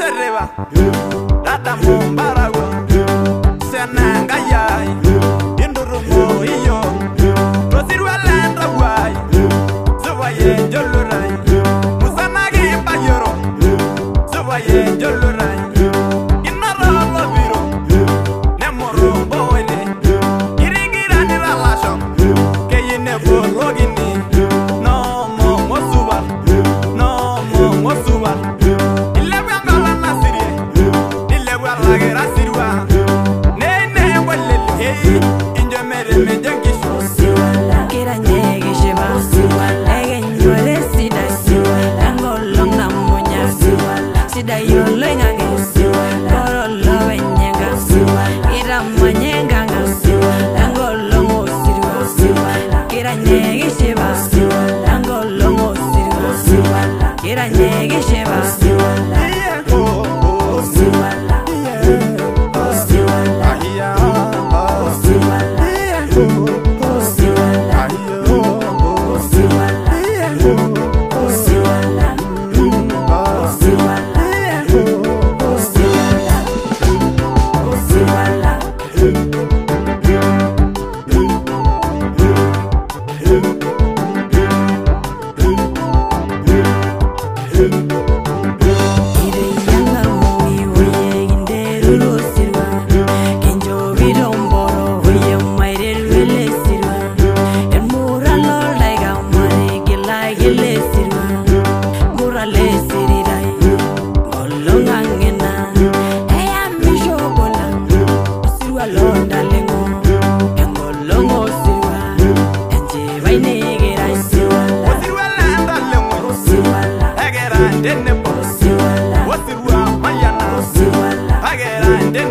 Sereba, Data Mombaragua, Sanangayai, Indurumo, Iyo, Rosirualanda Wai, Sovaye Jolurai, Musanagi Bayoro, Sovaye Jolurai, Inara Biro, Nemoro Boile, Irigirani Relation, Kayine Borogini, no more Mosuba, no more Mosuba. Denne boss, what's the one, Mayana? I get